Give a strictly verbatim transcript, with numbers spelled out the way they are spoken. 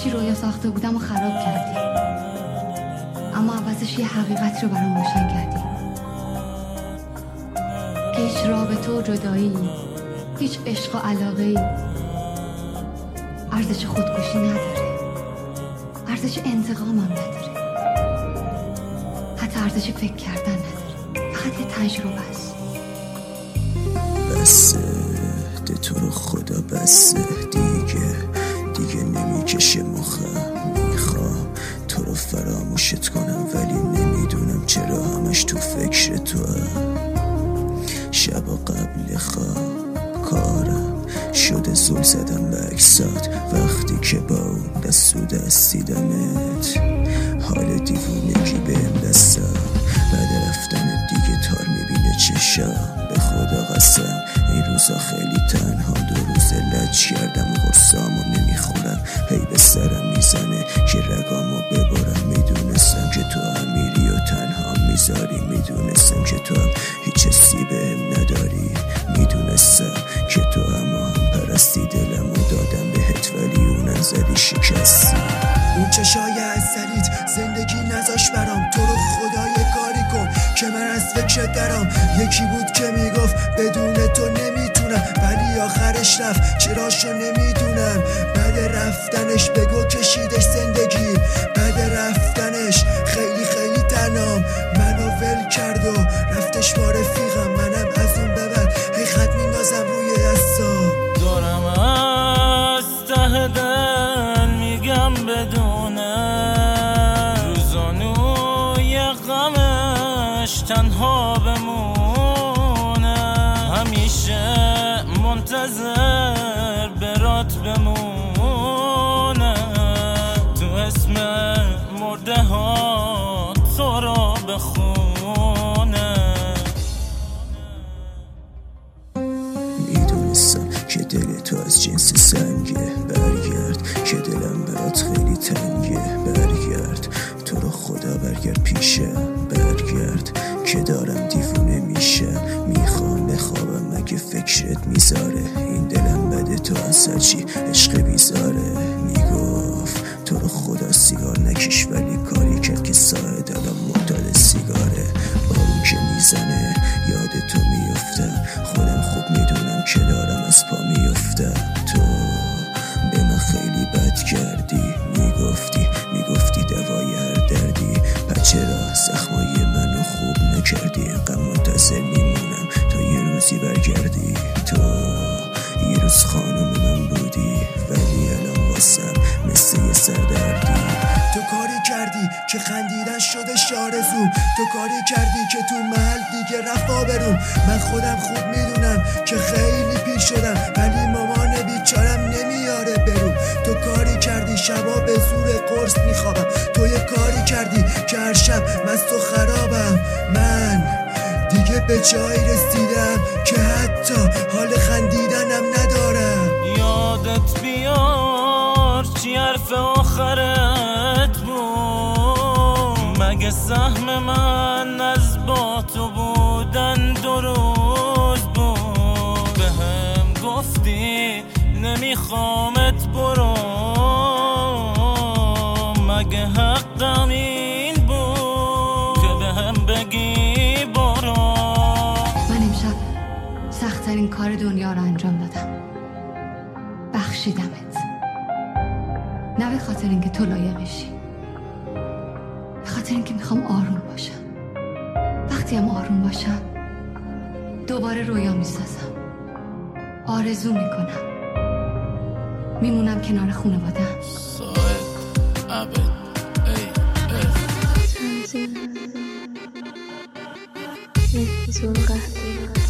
چی رویا ساخته بودم و خراب کردی، اما عوضش یه حقیقت رو برام روشن کردی که هیچ رابطه و جدایی، هیچ عشق و علاقه‌ای ارزش خودکشی نداره، ارزش انتقامم نداره، حتی ارزش فکر کردن نداره، فقط یه تجربه است. بسه ده تو رو خدا، بسه دیگه دیگه نمیکشه مخم. میخوام تو رو فراموشت کنم ولی نمیدونم چرا همش تو فکر تو هم. شبا قبل خواب کارم شده زل زدم به اکسات، وقتی که با اون دست و دست دیدمت حال دیوونگی بهم دستم. بعد رفتن دیگه تار میبینه چشم، به خدا قسم این روزا خیلی تنها، دو روز لج کردم و قرصامو نمیخورم، هی به سرم میزنه که رگامو ببارم. میدونستم که تو هم میری و تنها میذاری، میدونستم که تو هم هیچ حسی بهم نداری، میدونستم که تو هم هم پرستی، دلمو دادم بهت ولی اونم زدی شکستی. اون چشای عسلیت زندگی نذاش برام، تو رو خدا یه کاری کن که من از فکر درام. یکی بود که میگفت بدون تو نمیتونم، ولی آخرش رفت چراشو نمیدونم. بعد رفتنش بگو کشیدش زندگی، بعد رفتنش خیلی خیلی تنام منو ول کرد و رفتش با رفیقم. منم از اون به بعد هی خط میندازم روی دستا، دارم از ته دل میگم بدونه روزانوی غمش تنها بمونه، همیشه منتظر برات بمونه، تو اسم مرده ها تو را بخونه. میدونستم که دل تو از جنس سنگه، برگرد که دلم برات خیلی تنگه، برگرد تو رو خدا برگرد پیشم، برگرد که دارم دیوونه میشم. میخوام بخوابم مگه فکرت میذاره، این دلم بده تو از هرچی عشق بیزاره. میگفت تو رو خدا سیگار نکش ولی کاری کرد که ساعت الان معتاد سیگاره. بارون که میزنه یاد تو میفتم، خودم خوب میدونم که دارم از پا میفتم. تو به من خیلی بد کردی، میگفتی میگفتی دوای هر دردی، پس چرا زخمای منو خوب نکردی؟ انقدر منتظر میمونم تا یه روزی برگردی. تو یه روز خانم من بودی ولی الان واسم مثل یه سردردی. تو کاری کردی که خندیدن شده شارزوم، تو کاری کردی که تو محل دیگه رفت آبروم. من خودم خوب میدونم که خیلی پیر شدم ولی مامان بیچارم نمیاره برم. تو کاری کردی شبا به زور قرص میخوابم، تو یه کاری کردی که هر شب مست و خرابم. من دیگه به جایی رسیدم که حتی حال خندیدنم ندارم. یادت بیار چی حرف آخرت بود، مگه سهم من از با تو بودن دو روز بود. بهم گفتی نمیخوامت برو، مگه حقم این بود که بهم بگی برو. من امشب سخت‌ترین کار دنیا رو انجام دادم، بخشیدمت، نه به خاطر اینکه تو لایقشی، به خاطر اینکه میخوام آروم باشم. وقتی هم آروم باشم دوباره رویا میسازم، آرزو میکنم، میمونم کنار خانواده‌ام. ساعت عبد ای ای تنظیم نفیزون قهدی